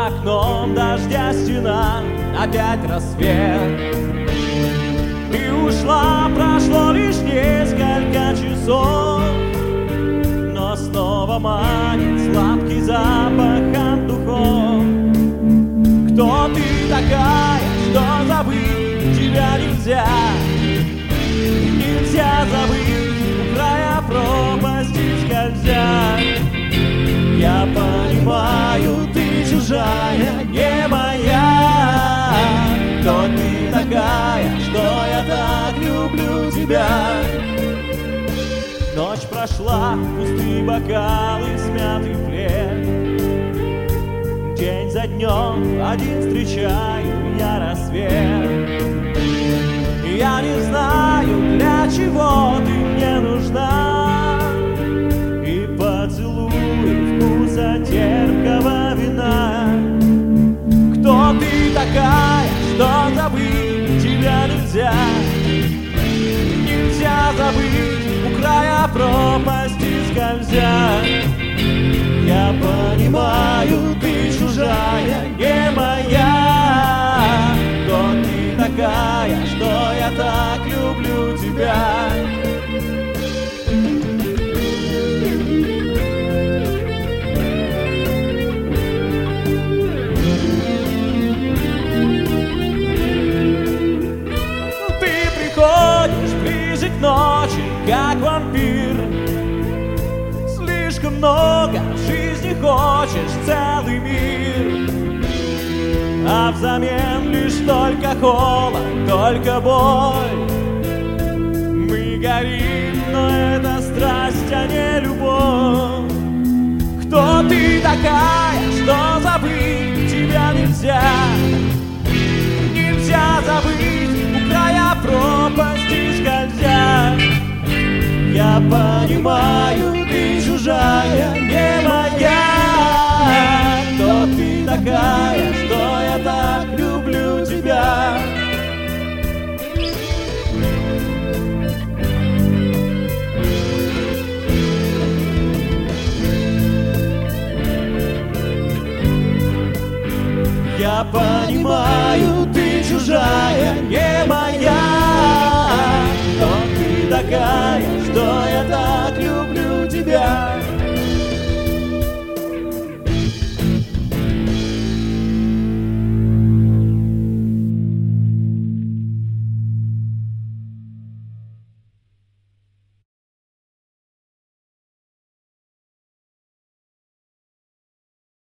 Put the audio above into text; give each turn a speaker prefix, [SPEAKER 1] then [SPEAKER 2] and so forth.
[SPEAKER 1] За окном дождя стена, опять рассвет. Ты ушла, прошло лишь несколько часов, но снова манит сладкий запах от духов. Кто ты такая, что забыть тебя нельзя? Нельзя забыть, у края пропасти скользя. Я понимаю, ты чужая, не моя. Кто ты такая, что я так люблю тебя? Ночь прошла, пустые бокалы, смятый плед. День за днем один встречаю я рассвет. Я не знаю, для чего ты мне нужна, и поцелуй вкуса терпкого вина. Кто ты такая, что забыть тебя нельзя? Нельзя забыть, у края пропасти скользя. Я понимаю, ты чужая, не моя. Кто ты такая, что я так люблю тебя? Ты приходишь ближе к ночи, как вампир. Слишком много в жизни хочешь, целый мир, а взамен лишь только холод, только боль. Мы горим, но это страсть, а не любовь. Кто ты такая, что забыть тебя нельзя? Нельзя забыть, у края пропасти скользя. Я понимаю, ты чужая, не моя. Кто ты такая, что я так люблю тебя? Я понимаю, ты чужая, не моя. Кто ты такая, что я так